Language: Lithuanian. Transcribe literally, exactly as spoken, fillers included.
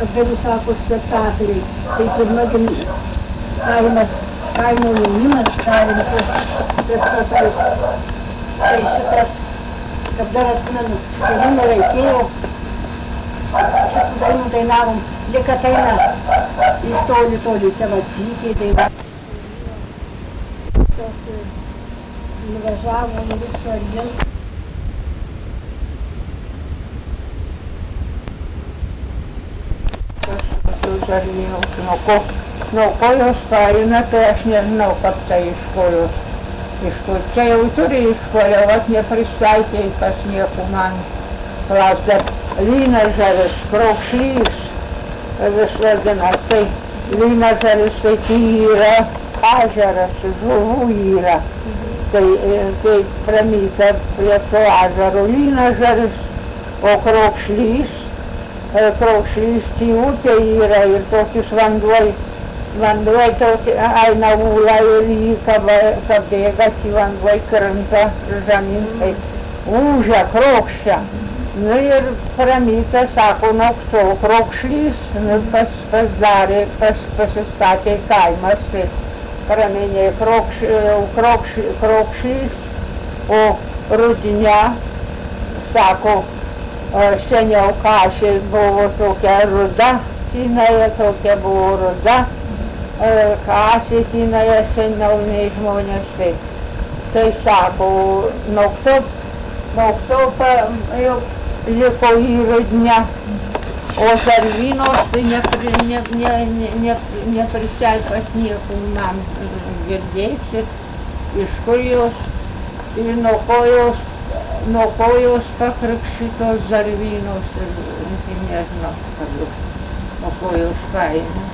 atvedu sako spektakliai. Tai pirma kaimas, kaimo jaunimas darėm tuos spektaklius. Tai šitas, kaip dar atsimenu, skirimo reikėjo, šitų dainų dainavom, lyg ateina iš toli toli tėvatykiai daina. Tas nuvažiavom viso argin. Zarvynus, nuo ko, nuo ko jos paina, tai aš nežinau, kad tai iš ko jos, iš ko, čia jau turi iš ko, jau at nepristaikė, kas nieko man klaus, bet Lynažaris, Kraukšlys, vis vadinas, tai Lynažaris, tai tai yra ežeras, žuvų yra, tai, tai pramyta prie to ežero Lynažaris, o Kraukšlys, Kraukšlys tai upė yra ir tokius vanduoj, vanduoj tokie eina ūla ir jį kabėga, tai vanduoj krenta žemyn, tai ūžia, krokščia. Nu ir pramyta sako, nu kto Kraukšlys, nu pas, pasdarė, pas, pasistatė kaimas, tai praminė krokš, krokš, Kraukšlys, o Rudinė sako, seniau Kašė buvo tokia ruda, Tinaja tokia buvo ruda, Kašė Tinaja seniauniai žmonės, tai, tai sako, nuo to, nuo to jau liko į Rudinę, o Zarvynos tai neprisai ne, ne, ne, ne pas nieko man girdėsi, iš kur jos ir nuo ko jos nuo ko jos pakrikštytos Zarvynos ir nežinau, nuo ko jos paėmė.